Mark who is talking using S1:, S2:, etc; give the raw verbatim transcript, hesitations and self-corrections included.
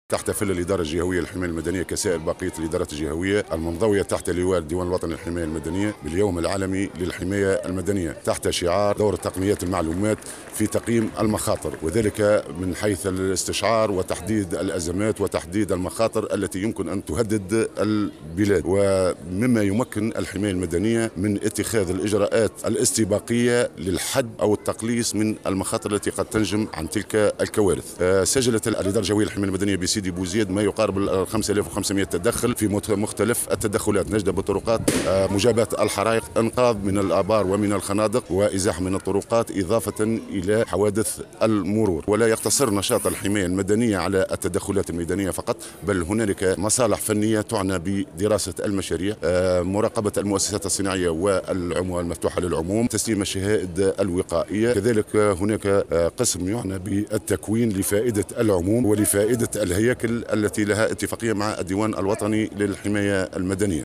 S1: تحتفل الإدارة الجهوية للحماية المدنية كسائر بقية الإدارات الجهوية المنضوية تحت لواء الديوان الوطني للحماية المدنية باليوم العالمي للحماية المدنية تحت شعار دور تقنيات المعلومات في تقييم المخاطر، وذلك من حيث الاستشعار وتحديد الأزمات وتحديد المخاطر التي يمكن أن تهدد البلاد، ومما يمكن الحماية المدنية من اتخاذ الإجراءات الاستباقية للحد أو التقليص من المخاطر التي قد تنجم عن تلك الكوارث. سجلت الإدارة الجهوية للحماية المدنية بسيدي بوزيد ما يقارب خمسة آلاف وخمسمائة تدخل في مختلف التدخلات، نجدة بالطرقات، مجابهة الحرائق، إنقاذ من الآبار ومن الخنادق، وإزاحة من الطرقات، إضافة إلى حوادث المرور. ولا يقتصر نشاط الحماية المدنية على التدخلات الميدانية فقط، بل هنالك مصالح فنية تعنى بدراسة المشاريع، مراقبة المؤسسات الصناعية والعموم المفتوحة للعموم، تسليم الشهائد الوقائية، كذلك هناك قسم يعنى بالتكوين لفائدة العموم ولفائدة الهياكل التي لها اتفاقية مع الديوان الوطني للحماية المدنية.